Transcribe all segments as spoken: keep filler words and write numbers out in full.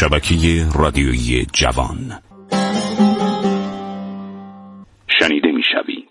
شبکه رادیویی جوان شنیده می‌شوی.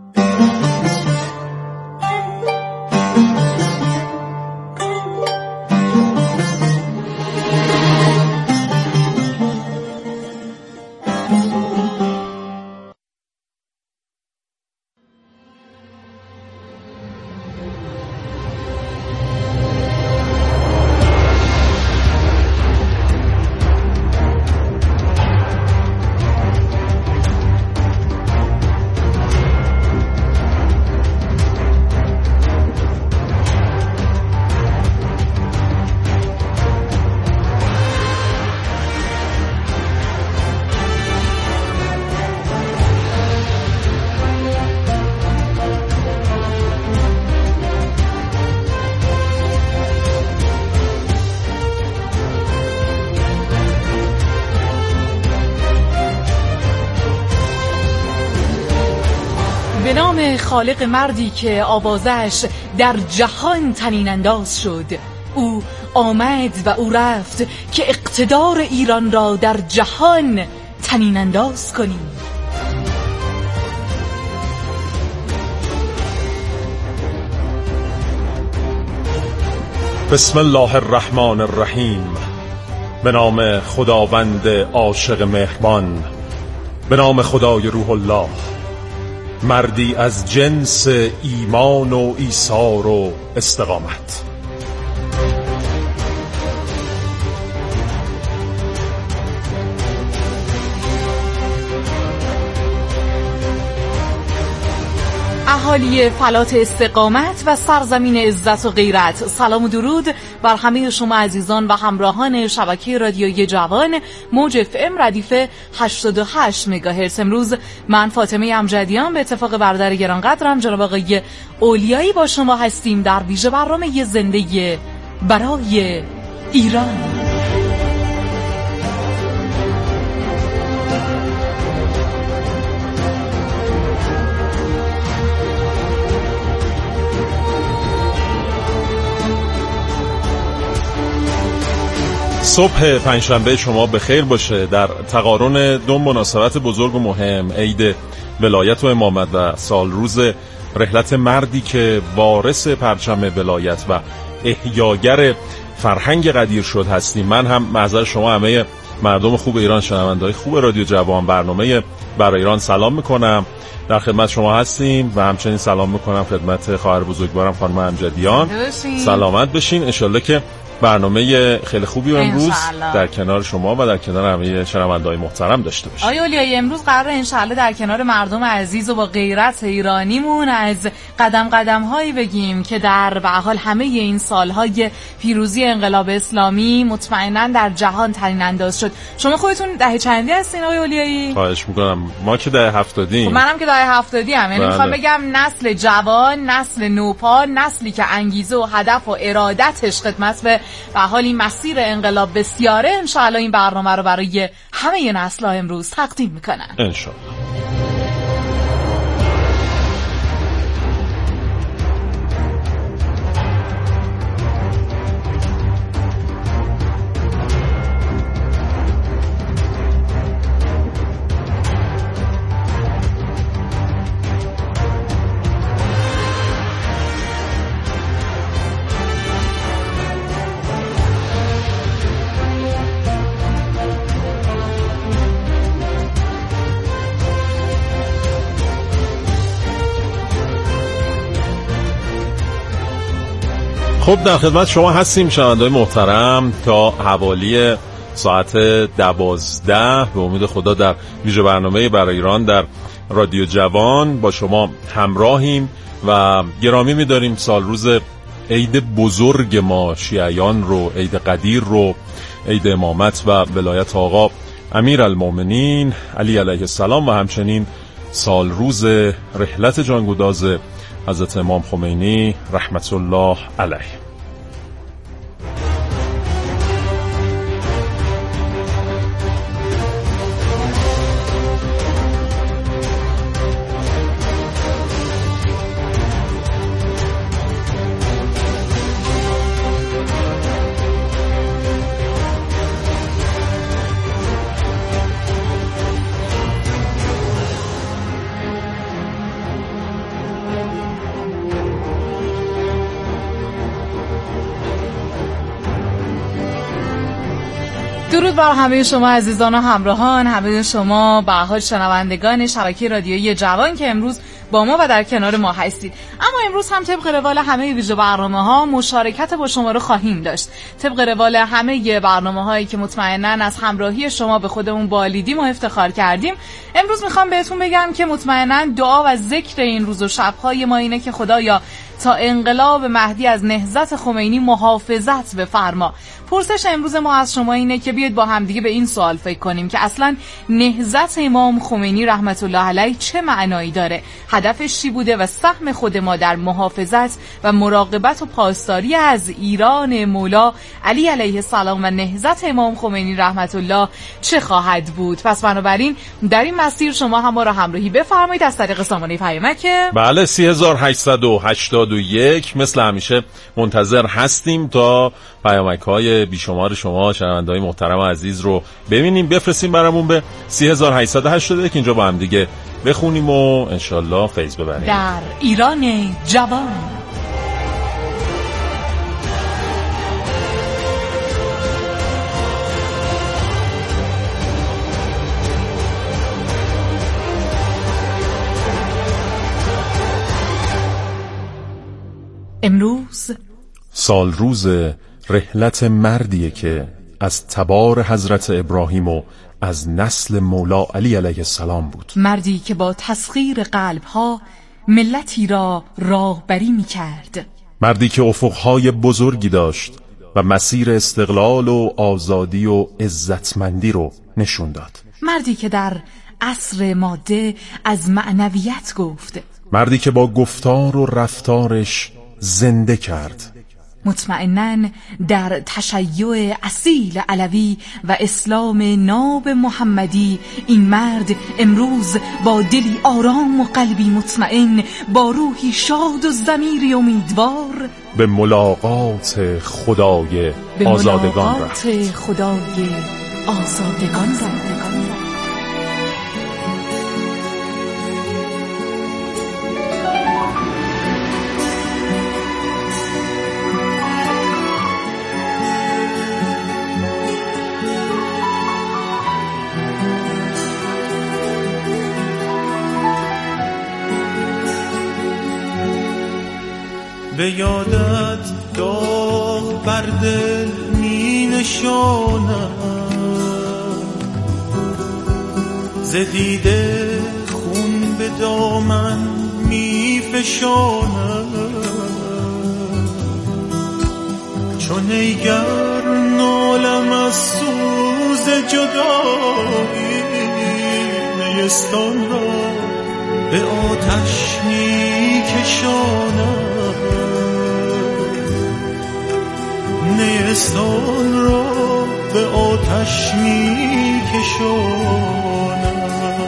به نام خالق مردی که آوازش در جهان طنین انداز شد، او آمد و او رفت که اقتدار ایران را در جهان طنین انداز کنیم. بسم الله الرحمن الرحیم. به نام خداوند عاشق مهربان، به نام خدای روح الله، مردی از جنس ایمان و ایثار و استقامت. اهالی فلات استقامت و سرزمین عزت و غیرت، سلام و درود بر همه شما عزیزان و همراهان شبکه رادیویی جوان موج اف ام ردیف هشتاد و هشت مگاهرتز. امروز من فاطمه امجدیان به اتفاق برادر گرانقدرم جناب آقای اولیایی با شما هستیم در ویژه برنامه زنده برای ایران. صبح پنجشنبه شما بخیر باشه. در تقارن دو مناسبت بزرگ و مهم، عید ولایت و امامت و سالروز رحلت مردی که وارث پرچم ولایت و احیاگر فرهنگ قدیر شد هستیم، من هم معذر شما همه مردم خوب ایران، شنونده‌های خوب رادیو جوان برنامه برای ایران سلام میکنم. در خدمت شما هستیم و همچنین سلام میکنم خدمت خواهر بزرگوارم خانم امجدیان. سلامت بشین. انشالله که برنامه خیلی خوبی امروز در کنار شما و در کنار همه شنونده‌های محترم داشته باشیم. آیا اولیایی امروز قراره انشالله در کنار مردم عزیز و با غیرت ایرانیمون از قدم قدم هایی بگیم که در به حال همه این سالهای پیروزی انقلاب اسلامی مطمئنا در جهان طنین انداز شد. شما خودتون دهه چندی هستین آقای اولیایی؟ خواهش میکنم. ما که دهه هفتادی. خب منم که دهه هفتادی ام. یعنی میخوام بگم نسل جوان، نسل نوپا، نسلی که انگیزه و هدف و ارادتش خدمت به و حالی مسیر انقلاب بسیاره. انشاءالله این برنامه رو برای همه نسل‌ها امروز تقدیم میکنن انشاءالله. خب در خدمت شما هستیم شنونده‌های محترم تا حوالی ساعت دوازده به امید خدا در ویژه برنامه برای ایران در رادیو جوان با شما همراهیم و گرامی می‌داریم سال روز عید بزرگ ما شیعیان رو، عید قدیر رو، عید امامت و ولایت آقا امیرالمومنین علی علیه السلام و همچنین سال روز رحلت جانگداز حضرت امام خمینی رحمت الله علیه. درود بر همه شما عزیزان و همراهان، همه شما به حال شنوندگان شبکه رادیویی جوان که امروز با ما و در کنار ما هستید. اما امروز هم طبق روال همه ویژه برنامه‌ها مشارکت با شما رو خواهیم داشت. طبق روال همه برنامه‌هایی که مطمئناً از همراهی شما به خودمون بالیدیم و افتخار کردیم، امروز میخوام بهتون بگم که مطمئناً دعا و ذکر این روز و شب‌های ما اینه که خدایا تا انقلاب مهدی از نهضت خمینی محافظت بفرما. پرسش امروز ما از شما اینه که بیاید با هم دیگه به این سوال فکر کنیم که اصلا نهضت امام خمینی رحمت الله علیه چه معنایی داره؟ هدفش چی بوده و سهم خود ما در محافظت و مراقبت و پاسداری از ایران مولا علی علیه السلام و نهضت امام خمینی رحمت الله چه خواهد بود؟ پس بنابراین در این مسیر شما هم ما را همراهی بفرمایید از طریق سامانه پیامک بله سه هزار و هشتصد و هشتاد و یک. مثل همیشه منتظر هستیم تا پیامک های بیشمار شما شنونده‌های محترم و عزیز رو ببینیم، بفرستیم برامون به سه هزار و هشتصد و هشتاد و یک. اینجا با هم دیگه بخونیم و انشالله فیض ببریم. در ایران جوان امروز سال روز رحلت مردیه که از تبار حضرت ابراهیم و از نسل مولا علی علیه السلام بود. مردی که با تسخیر قلبها ملتی را راهبری می کرد. مردی که افقهای بزرگی داشت و مسیر استقلال و آزادی و عزتمندی رو نشون داد. مردی که در عصر ماده از معنویت گفت. مردی که با گفتار و رفتارش زنده کرد. مطمئناً در تشیع اصیل علوی و اسلام ناب محمدی این مرد امروز با دلی آرام و قلبی مطمئن، با روحی شاد و ضمیری امیدوار به ملاقات خدای آزادگان رفت. به ملاقات خدای آزادگان رفت. به یادت داغ بر دل می نشانم، ز دیده خون به دامن می فشانم، چون ایگر نالم از سوز جدایی، نیستان را به آتش می کشانم، نیستان را به آتش می کشانم.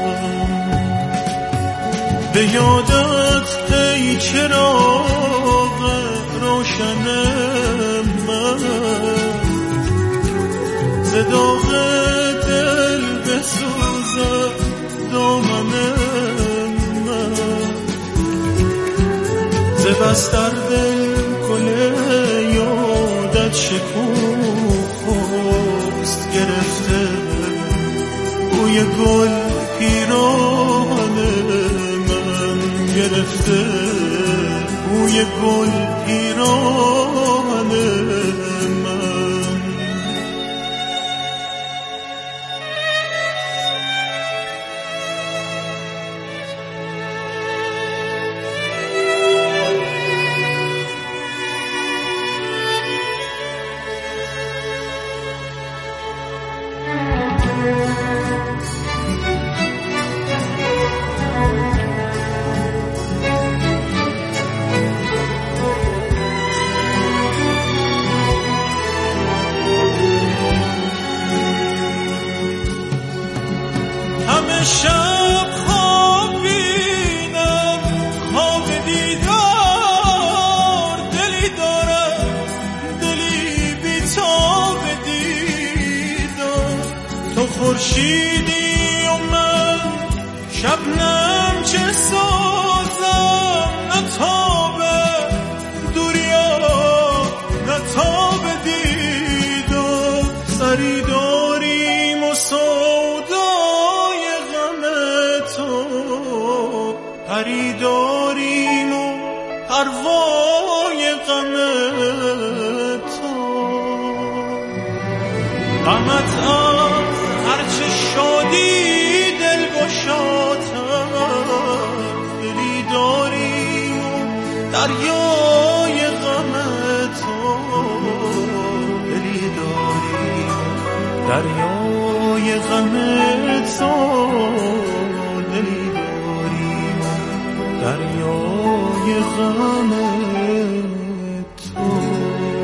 به یادت ای چراغ روشن من، ز داغ دل بسوزد دامن من، ز بستر دل کله یادت شکوفاست گرفته، بوی گل پیران من گرفته، بوی گل پیران من. شب خواب بینم خواب دیدار، دلی دارم دلی بی‌تاب دیدار، تو خورشیدی و من شبنم چه سازم، نه تاب دوریا نه تاب دیدار، سری داری پروای غم تو، غمت از هرچه شادی دل گشاتر، دلی داری دریای غم تو، دلی داری دریای غم تو، دلی داری دریای غم تو.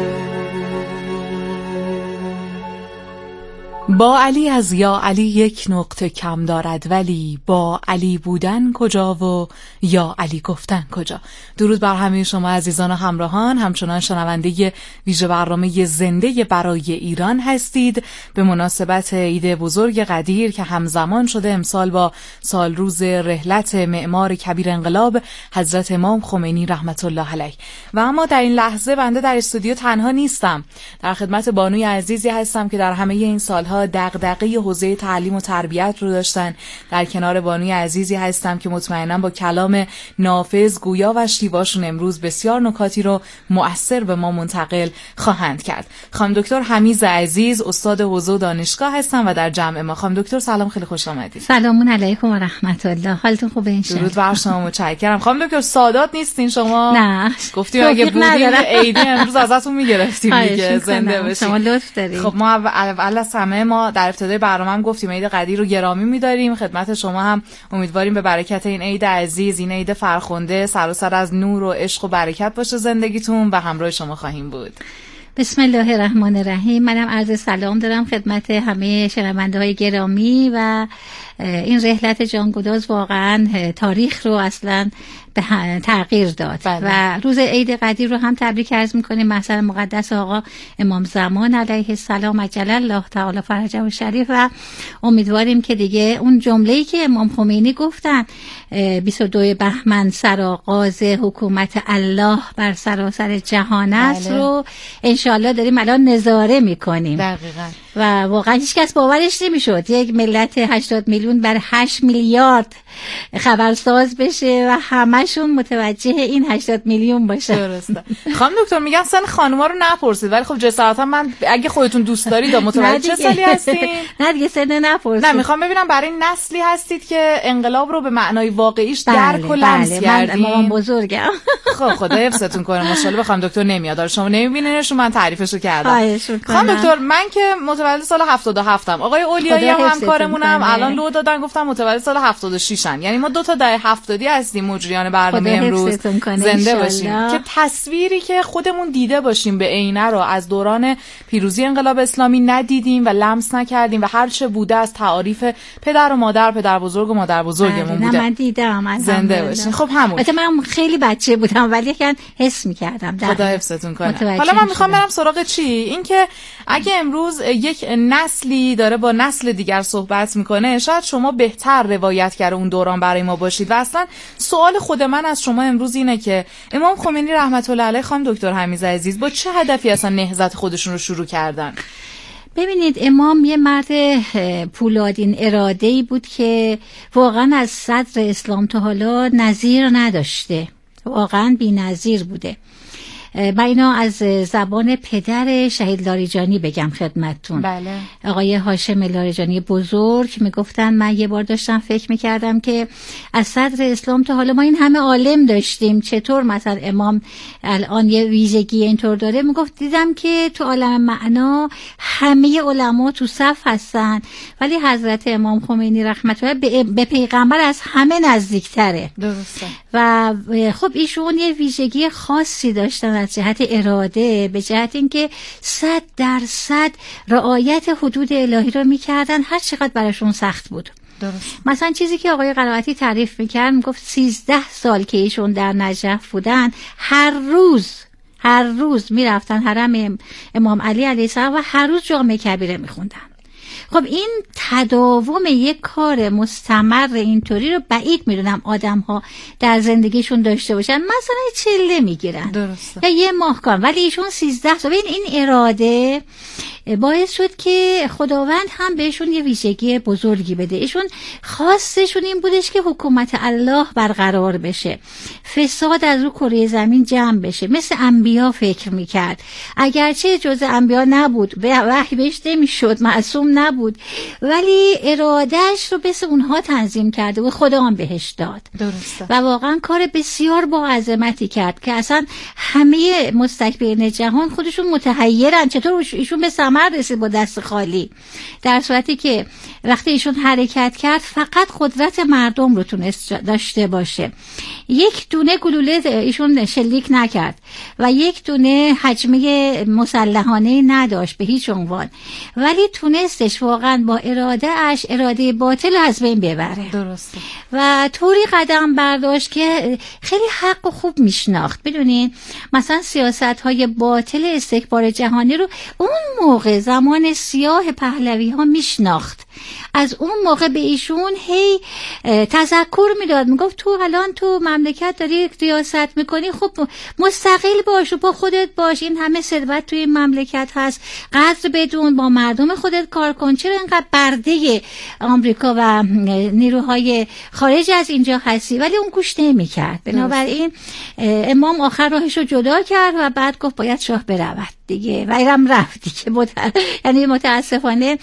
با علی از یا علی یک نقطه کم دارد، ولی با علی بودن کجا و یا علی گفتن کجا. درود بر همه شما عزیزان و همراهان، همچنان شنونده ویژه برنامه زنده برای ایران هستید به مناسبت عید بزرگ قدیر که همزمان شده امسال با سال روز رحلت معمار کبیر انقلاب حضرت امام خمینی رحمت الله علیه. و اما در این لحظه بنده در استودیو تنها نیستم، در خدمت بانوی عزیزی هستم که در همه این سالها دغدغه حوزه تعلیم و تربیت رو داشتن. در کنار بانوی عزیزی هستم که مطمئنم با کلام نافذ، گویا و شیواشون امروز بسیار نکاتی رو مؤثر به ما منتقل خواهند کرد. خانم دکتر حمیز عزیز استاد حوزه و دانشگاه هستن و در جمع ما. خانم دکتر سلام، خیلی خوش آمدید. سلام علیکم و رحمت الله. حالتون خوبه ان شاء الله؟ درود بر شما، متشکرم. خانم دکتر سادات نیستین شما؟ نه، گفتیم اگه بودین عیدی امروز ازتون میگرفتیم دیگه. زنده باشین. شما لطف دارید. خب ما اول از همه ما در ابتدای برنامه هم گفتیم عید قدیر رو گرامی می‌داریم، خدمت شما هم امیدواریم به برکت این عید عزیز، این عید فرخنده، سر و سر از نور و عشق و برکت باشه زندگیتون و همراه شما خواهیم بود. بسم الله الرحمن الرحیم. منم عرض سلام دارم خدمت همه شنونده‌های گرامی و این رحلت جانگداز واقعا تاریخ رو اصلا به تغییر داد. بله. و روز عید قدیر رو هم تبریک عرض می‌کنیم محضر مقدس آقا امام زمان علیه السلام عجل الله تعالی فرجه و شریف و امیدواریم که دیگه اون جمله‌ای که امام خمینی گفتن بیست و دو بهمن سرآغاز حکومت الله بر سراسر جهان است. بله. رو انشالله داریم الان نظاره می‌کنیم. دقیقاً. و واقعا هیچ کس باورش نمی‌شد یک ملت هشتاد میلیون بر هشت میلیارد خبرساز بشه و همشون متوجه این هشتاد میلیون باشه. درسته. خانم دکتر میگن سن خانوما رو نپرسید، ولی خب جسارتا من اگه خودتون دوست دارید متوجه چه سالی هستین؟ نه دیگه سن نپرسید. نه میخوام ببینم برای نسلی هستید که انقلاب رو به معنای واقعیش درک و لمس کردین. من مامان بزرگم. خب خدا حفظتون کنه. ماشاءالله بخوام دکتر نمیاد، شما نمیبینینش، من تعریفشو کردم. خانم دکتر من که متولد سال هفتاد و هفت ام، آقای اولیایی هم همکارمونم الان لو دادن گفتم متولد سال هفتاد و شش ان، یعنی ما دو تا دهه هفتادی هستیم مجریان برنامه امروز. زنده باشیم که تصویری که خودمون دیده باشیم به عینه رو از دوران پیروزی انقلاب اسلامی ندیدیم و لمس نکردیم و هر چه بوده از تعاریف پدر و مادر، پدر بزرگ و مادر بزرگمون بوده. من دیدم. زنده باشین. خب همون البته من خیلی بچه بودم ولی یکن حس می‌کردم. خدا حفظتون کنه. حالا من میخوام برم سراغ چی؟ اینکه اگه امروز یک نسلی داره با نسل دیگر صحبت میکنه، شاید شما بهتر روایتگر اون دوران برای ما باشید. و اصلا سوال خود من از شما امروز اینه که امام خمینی رحمت الله علیه، خانم دکتر حمیز عزیز، با چه هدفی اصلا نهضت خودشون رو شروع کردن؟ ببینید امام یه مرد پولادین اراده‌ای بود که واقعا از صدر اسلام تا حالا نظیر نداشته، واقعا بی‌نظیر بوده. من اینا از زبان پدر شهید لاریجانی بگم خدمتتون. بله. آقای هاشم لاریجانی بزرگ میگفتن من یه بار داشتم فکر میکردم که از صدر اسلام تا حالا ما این همه عالم داشتیم، چطور مثلا امام الان یه ویژگی اینطور داره؟ میگفت دیدم که تو عالم معنا همه علما تو صف هستن ولی حضرت امام خمینی رحمت الله به, به پیغمبر از همه نزدیکتره. درسته. و خب ایشون یه ویژگی خاصی داشتن از جهت اراده، به جهت اینکه صد درصد رعایت حدود الهی رو میکردن هر چقدر براشون سخت بود. درست. مثلا چیزی که آقای قنواتی تعریف میکرد، میگفت سیزده سال که ایشون در نجف بودن هر روز هر روز میرفتن حرم امام علی علیه السلام و هر روز جامع کبیره میخوندن. خب این تداوم یک کار مستمر اینطوری رو بعید میدونم آدم ها در زندگیشون داشته باشن. مثلا چله میگیرن درسته. یا یه ماه کار، ولی ایشون سیزده سال. این این اراده باعث شد که خداوند هم بهشون یه ویژگی بزرگی بده. ایشون خواستشون این بودش که حکومت الله برقرار بشه، فساد از رو کره زمین جمع بشه. مثل انبیا فکر میکرد، اگرچه جز انبیا نبود، وحی بهش نمیشد، معصوم نبود، ولی ارادهش رو مثل اونها تنظیم کرده و خدا هم بهش داد. درسته. و واقعا کار بسیار با عظمتی کرد که اصلا همه مستکبرین جهان خودشون متحیرن چطور ایشون به ثمر رسید با دست خالی، در صورتی که وقتی ایشون حرکت کرد فقط قدرت مردم رو تونست داشته باشه. یک دونه گلوله ایشون شلیک نکرد و یک دونه حجمه مسلحانه نداشت به هیچ عنوان، ولی تونستش واقعا با اراده اش اراده باطل از بین ببره. درسته. و طوری قدم برداشت که خیلی حق و خوب میشناخت. بدونین مثلا سیاست های باطل استکبار جهانی رو اون موقع زمان سیاه پهلوی ها میشناخت. از اون موقع به ایشون هی تذکر میداد، میگفت تو الان تو مملکت داری ریاست میکنی، خب مستقل باش و با خودت باش، این همه ثروت توی این مملکت هست، قدر بدون، با مردم خودت کار کن، چرا اینقدر برده آمریکا و نیروهای خارج از اینجا هستی؟ ولی اون گوش نمیکرد. بنابراین امام آخر راهش رو جدا کرد و بعد گفت باید شاه برود دیگه، و ایرم رفت دیگه. مت... یعنی متاسفانه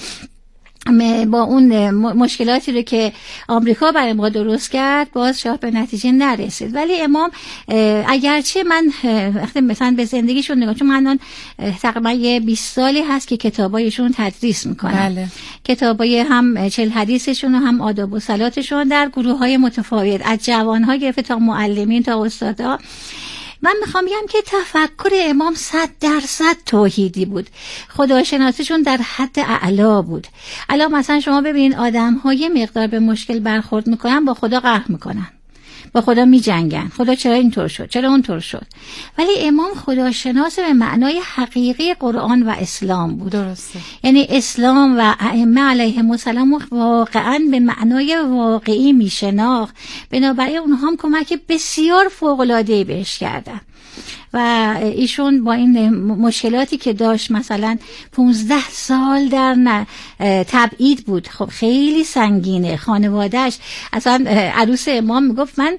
با اون مشکلاتی رو که آمریکا برای ما درست کرد باز شاه به نتیجه نرسید. ولی امام اگرچه من وقتی مثلا به زندگیشون نگاه، چون من تقریبا یه بیست سالی هست که کتابایشون تدریس میکنم. بله. کتابای هم چهل حدیثشون و هم آداب و صلاتشون در گروه های متفاوت، از جوانها گرفته تا معلمین تا استادا. من میخوام بگم که تفکر امام صد درصد توحیدی بود، خداشناسیشون در حد اعلا بود. الان مثلا شما ببینید آدم های مقدار به مشکل برخورد میکنن با خدا قهر میکنن، با خدا می جنگن، خدا چرا اینطور شد، چرا اونطور شد. ولی امام خداشناس به معنای حقیقی قرآن و اسلام بود. درسته. یعنی اسلام و ائمه علیهم السلام واقعا به معنای واقعی می شناخت. بنابراین اونها هم کمک بسیار فوق‌العاده‌ای بهش کردن. و ایشون با این مشکلاتی که داشت، مثلا پونزده سال در تبعید بود، خب خیلی سنگینه. خانوادهش اصلا عروس امام میگفت من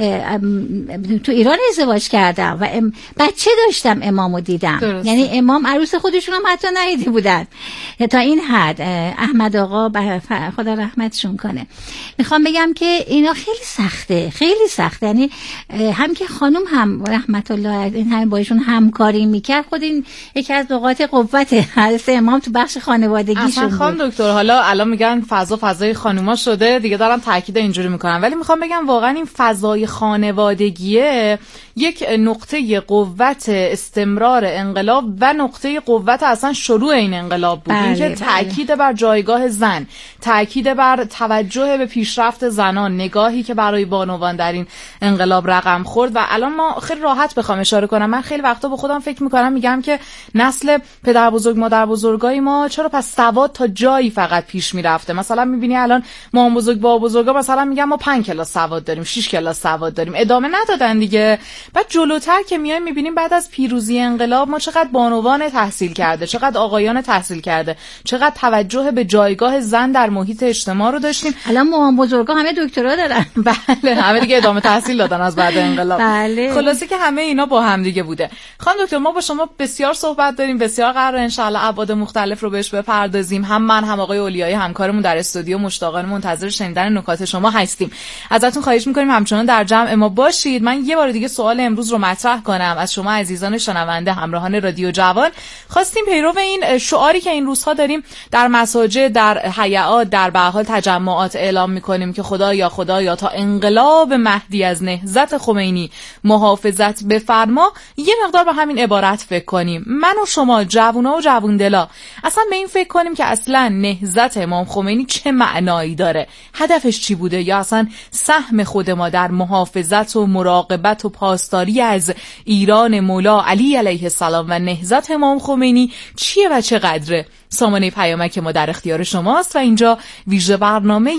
تو ایران ازدواج کردم و بچه داشتم امامو دیدم. درست. یعنی امام عروس خودشون هم حتی ندیده بودن تا این حد. احمد آقا خدا رحمتشون کنه. میخوام بگم که اینا خیلی سخته، خیلی سخته. یعنی هم که خانم هم رحمت الله این همه بایشون همکاری میکرد، خود این یکی از نقاط قوت حضرت امام تو بخش خانوادگیشون بود. اصلا خانم دکتر، حالا الان میگن فضا فضای خانوما شده دیگه، دارم تاکید اینجوری میکنم، ولی میخوام بگم واقعا این فضای خانوادگیه یک نقطه قوت استمرار انقلاب و نقطه قوت اصلا شروع این انقلاب بود. بله، اینکه بله. تاکید بر جایگاه زن، تاکید بر توجه به پیشرفت زنان، نگاهی که برای بانوان در این انقلاب رقم خورد. و الان ما خیلی راحت بخوام اشاره کنم، من خیلی وقتا با خودم فکر میکنم، میگم که نسل پدر بزرگ مادر بزرگای ما چرا پس سواد تا جایی فقط پیش میرفته. مثلا میبینی الان مام بزرگ با بزرگا مثلا میگم ما پنج کلاس سواد داریم، شش کلاس سواد داریم، ادامه ندادن دیگه. بعد جلوتر که میایم میبینیم بعد از پیروزی انقلاب ما چقدر بانوان تحصیل کرده، چقدر آقایان تحصیل کرده، چقدر توجه به جایگاه زن در محیط اجتماع رو داشتیم. الان مام بزرگا همه دکترا دارن. بله، همه دیگه ادامه تحصیل دادن از بعد انقلاب. بله. خلاصه که همه اینا با هم دیگه بوده. خانم دکتر، ما با شما بسیار صحبت داریم، بسیار قراره ان شاء الله ابعاد مختلف رو بهش بپردازیم. هم من هم آقای اولیایی همکارمون در استودیو مشتاقانه منتظر شنیدن نکات شما هستیم. ازتون خواهش می‌کنیم همچنان در جمع ما باشید. من یه بار دیگه سوال امروز رو مطرح کنم از شما عزیزان شنونده همراهان رادیو جوان. خواستیم پیرو این شعاری که این روزها داریم در مساجد، در حیات، در به هر حال تجمعات اعلام می‌کنیم که خدایا خدایا تا انقلاب مهدی از نهضت خمینی محافظت بفرما، یه مقدار به همین عبارت فکر کنیم. من و شما جوونا و جووندلا اصلا به این فکر کنیم که اصلا نهضت امام خمینی چه معنایی داره، هدفش چی بوده، یا اصلا سهم خود ما در محافظت و مراقبت و پاسداری از ایران مولا علی علیه السلام و نهضت امام خمینی چیه و چقدره. سامانه پیامک ما در اختیار شماست و اینجا ویژه برنامه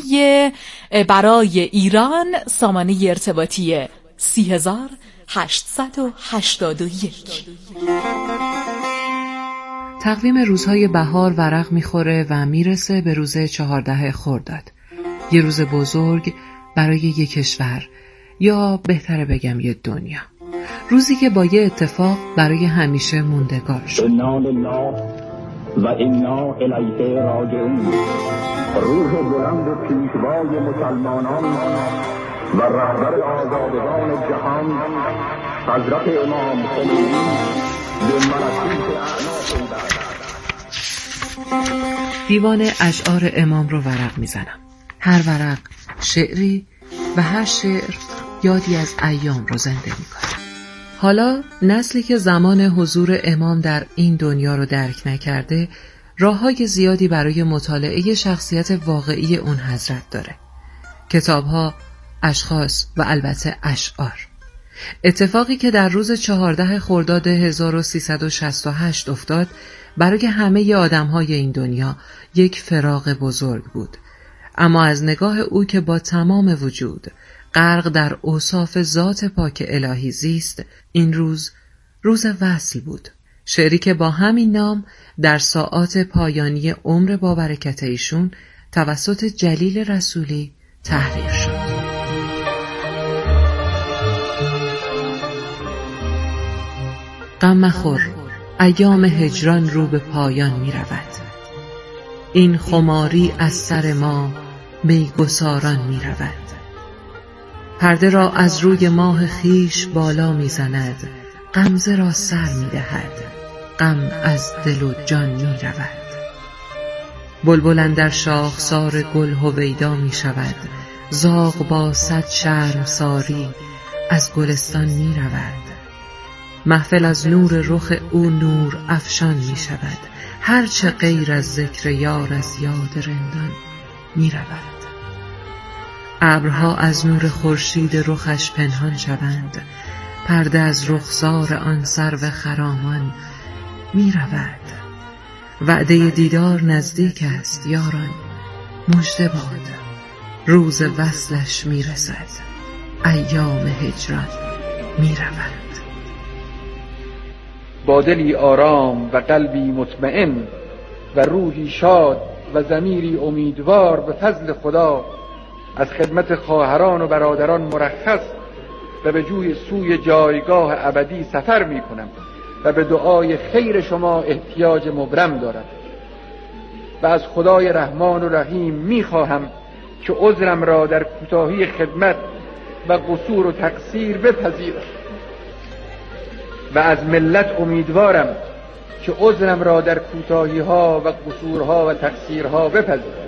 برای ایران، سامانه ارتباطی سی هزار هشتصد و هشتاد و یک. تقویم روزهای بهار ورق میخوره و میرسه به روز چهارده خرداد. یه روز بزرگ برای یک کشور، یا بهتره بگم یه دنیا. روزی که با یه اتفاق برای همیشه موندگار شد. انا لله و انا الیه راجعون. روح بلند پیشوای مسلمانان و رهبر آزادگان جهان حضرت امام خمینی به ملکوت اعلی پیوست. دیوان اشعار امام رو ورق میزنم. هر ورق شعری و هر شعر یادی از ایام رو زنده میکنه. حالا نسلی که زمان حضور امام در این دنیا رو درک نکرده، راه‌های زیادی برای مطالعه شخصیت واقعی اون حضرت داره. کتاب‌ها، اشخاص و البته اشعار. اتفاقی که در روز چهارده خرداد هزار و سیصد و شصت و هشت افتاد برای همه آدم‌های این دنیا یک فراق بزرگ بود. اما از نگاه او که با تمام وجود غرق در اوصاف ذات پاک الهی زیست، این روز روز وصل بود. شعری که با همین نام در ساعات پایانی عمر با برکت ایشون توسط جلیل رسولی تحریر شد. غم مخور، ایام هجران رو به پایان می رود. این خماری از سر ما میگساران می رود. پرده را از روی ماه خیش بالا می زند، غمزه را سر می دهد، غم از دل و جان می رود. بلبل اندر شاخسار گل هویدا می شود، زاغ با صد شرمساری از گلستان می رود. محفل از نور رخ او نور افشان می شود، هرچه غیر از ذکر یار از یاد رندان می رود. ابرها از نور خورشید رخش پنهان شوند، پرده از رخسار آن سرو خرامان می رود. وعده دیدار نزدیک است یاران، مژده باد، روز وصلش می رسد، ایام هجران می رود. با دلی آرام و قلبی مطمئن و روحی شاد و ضمیری امیدوار به فضل خدا از خدمت خواهران و برادران مرخص و به جوی سوی جایگاه ابدی سفر می کنم و به دعای خیر شما احتیاج مبرم دارم و از خدای رحمان و رحیم می خواهم که عذرم را در کوتاهی خدمت و قصور و تقصیر بپذیرد و از ملت امیدوارم که عذرم را در کوتاهی ها و قصورها و تقصیرها بپذیرد.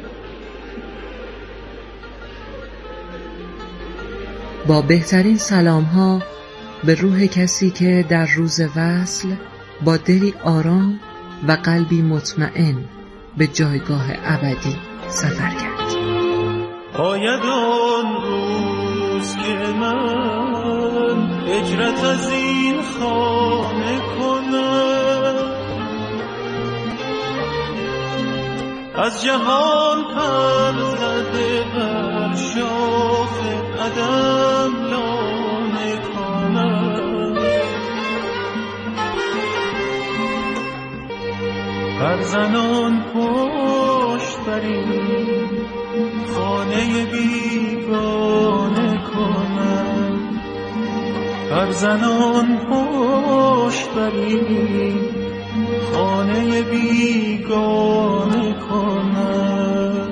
با بهترین سلام ها به روح کسی که در روز وصل با دلی آرام و قلبی مطمئن به جایگاه ابدی سفر کرد. آید آن روز که من هجرت از این خانه کنم، از جهان پر زده بر شاخ قدم لانه کنم، بر زنان پشت بر این خانه بیگانه کنم، بر زنان پشت بر این خانه بیگانه کنم.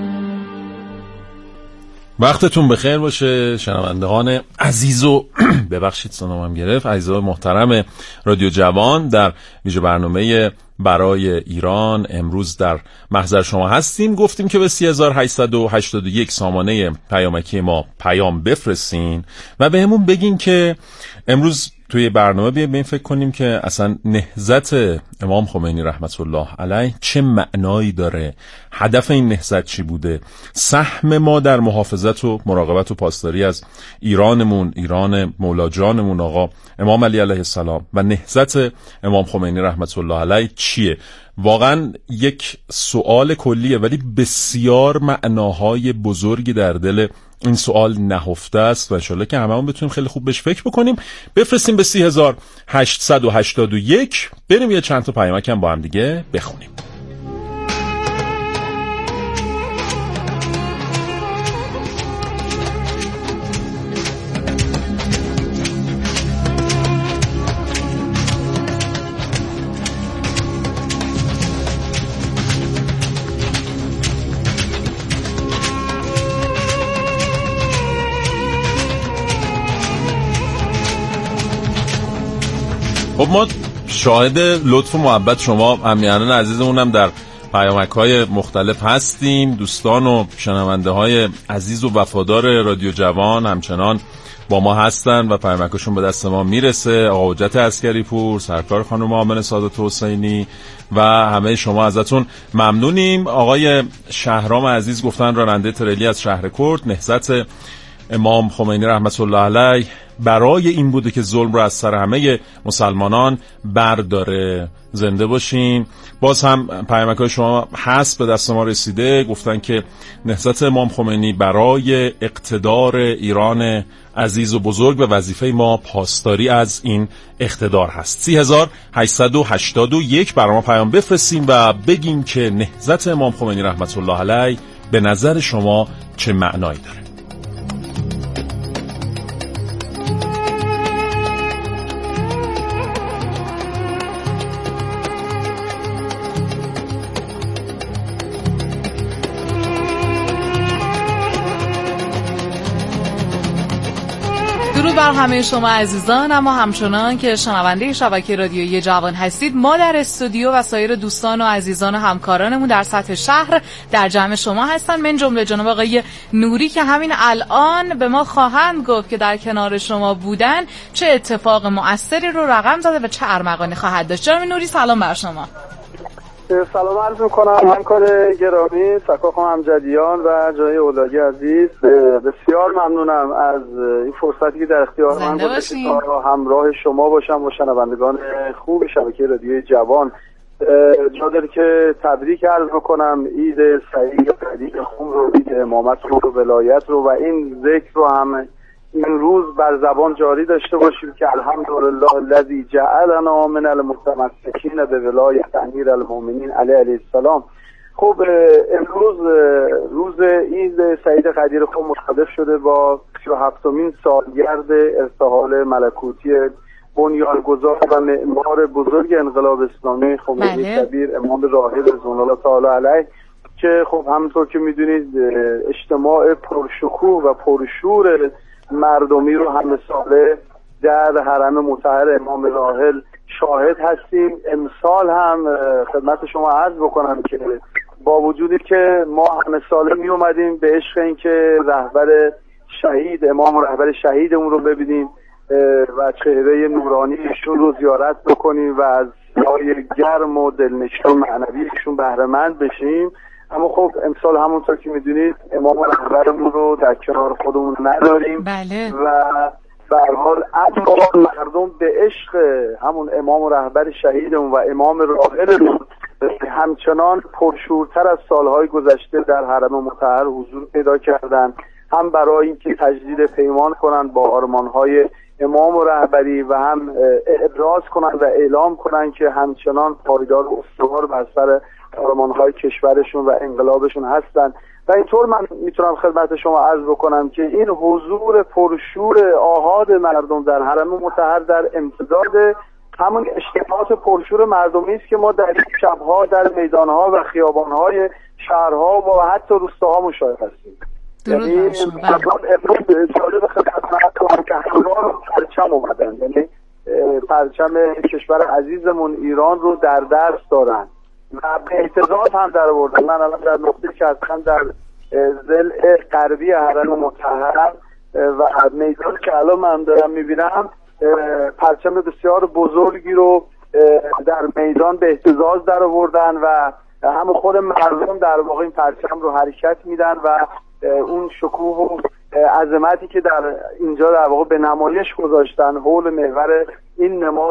وقتتون بخیر باشه شنوندگان عزیز و ببخشید سنمم گرفت، عزیزای محترم رادیو جوان. در ویژه برنامه برای ایران امروز در محضر شما هستیم. گفتیم که به سه هزار و هشتصد و هشتاد و یک سامانه پیامکی ما پیام بفرستین و بهمون بگین که امروز توی برنامه بیایم به این فکر کنیم که اصلا نهضت امام خمینی رحمت الله علیه چه معنایی داره، هدف این نهضت چی بوده، سهم ما در محافظت و مراقبت و پاسداری از ایرانمون، ایران مولا جانمون آقا امام علی علیه السلام و نهضت امام خمینی رحمت الله علیه چیه. واقعا یک سوال کلیه ولی بسیار معناهای بزرگی در دل این سوال نهفته است و انشالله که هممون بتونیم خیلی خوب بهش فکر بکنیم. بفرستیم به سی هزار هشتصد و هشتاد و یک. بریم یه چند تا پیامک هم با هم دیگه بخونیم. خب ما شاهد لطف و محبت شما امیران عزیزمونم در پیامک‌های مختلف هستیم. دوستان و شنونده های عزیز و وفادار رادیو جوان همچنان با ما هستن و پیامکشون به دست ما میرسه. آقا حجت عسکری پور، سرکار خانم آمنه سعادت حسینی و همه شما ازتون ممنونیم. آقای شهرام عزیز گفتن راننده تریلی از شهر کرد، نهضت امام خمینی رحمت الله علیه برای این بوده که ظلم رو از سر همه مسلمانان برداره. زنده باشین. باز هم پیامک‌های شما هست به دست ما رسیده، گفتن که نهضت امام خمینی برای اقتدار ایران عزیز و بزرگ و وظیفه ما پاسداری از این اقتدار هست. سی هزار هشتصد و هشتاد و یک برای ما پیام بفرستیم و بگیم که نهضت امام خمینی رحمت الله علیه به نظر شما چه معنایی داره. درود بر همه شما عزیزان، اما همچنان که شنونده شبکه رادیویی جوان هستید، ما در استودیو و سایر دوستان و عزیزان و همکارانمون در سطح شهر در جمع شما هستن، من جمله جناب آقای نوری که همین الان به ما خواهند گفت که در کنار شما بودن چه اتفاق مؤثری رو رقم زده و چه ارمغانی خواهد داشت. جناب نوری سلام بر شما. سلام عرض میکنم همکار گرامی سرکار خانم امجدیان و جناب اولادی عزیز، بسیار ممنونم از این فرصتی که در اختیار من گذاشتید تا همراه شما باشم و شنوندگان خوب شبکه رادیوی جوان. جا داره که تبریک عرض بکنم عید سعید قدیر خون رو، عید امامت رو، ولایت رو و این ذکر رو هم این روز بر زبان جاری داشته باشیم که الحمدلله الذی جعلنا من المتمسکین به ولایت امیر المؤمنین علیه علیه السلام. خب امروز روز عید سعید قدیر خون مصادف شده با سی و هفتمین سالگرد ارتحال ملکوتی بنیانگذار و معمار بزرگ انقلاب اسلامی خمینی کبیر امام راحل رضوان الله تعالی علیه، که خب همونطور که میدونید اجتماع پرشکوه و پرشور مردمی رو همه ساله در حرم مطهر امام راحل شاهد هستیم. امسال هم خدمت شما عرض بکنم که با وجودی که ما همه ساله می اومدیم به عشق این که رهبر شهید امام و رهبر شهیدمون رو ببینیم و چهره نورانی ایشون رو زیارت بکنیم و از سایه گرم و دلنشین معنوی ایشون بهره مند بشیم، اما خب امسال همونطور که میدونید امام و رهبرمون رو در کنار خودمون نداریم. بله. و به هر حال اما مردم به عشق همون امام و رهبر شهیدمون و امام راحلمون همچنان پرشورتر از سالهای گذشته در حرم مطهر حضور پیدا کردن، هم برای اینکه تجدید پیمان کنن با آرمانهای امام و رهبری و هم ابراز کنن و اعلام کنن که همچنان پایدار و استوار بر سر آرمانهای کشورشون و انقلابشون هستن. و اینطور من میتونم خدمت شما عرض بکنم که این حضور پرشور آحاد مردم در حرم مطهر در امتداد همون اجتماعات پرشور مردمی است که ما در این شبها در میدانها و خیابانهای شهرها و حتی روستاها مشاهده هستیم. یعنی امروز جالب خدمت کنم که همراه پرچم اومدن، یعنی پرچم کشور عزیزمون ایران رو در دست دارن و به اعتراض هم در آوردن. من الان در نقطه‌ای که هستم در ضلع غربی حرم مطهر و میدان که الان من دارم میبینم پرچم بسیار بزرگی رو در میدان به اهتزاز در آوردن و هم خود مردم در واقع این پرچم رو حرکت میدن و اون شکوه و عظمتی که در اینجا در واقع به نمایش گذاشتن حول محور این نماد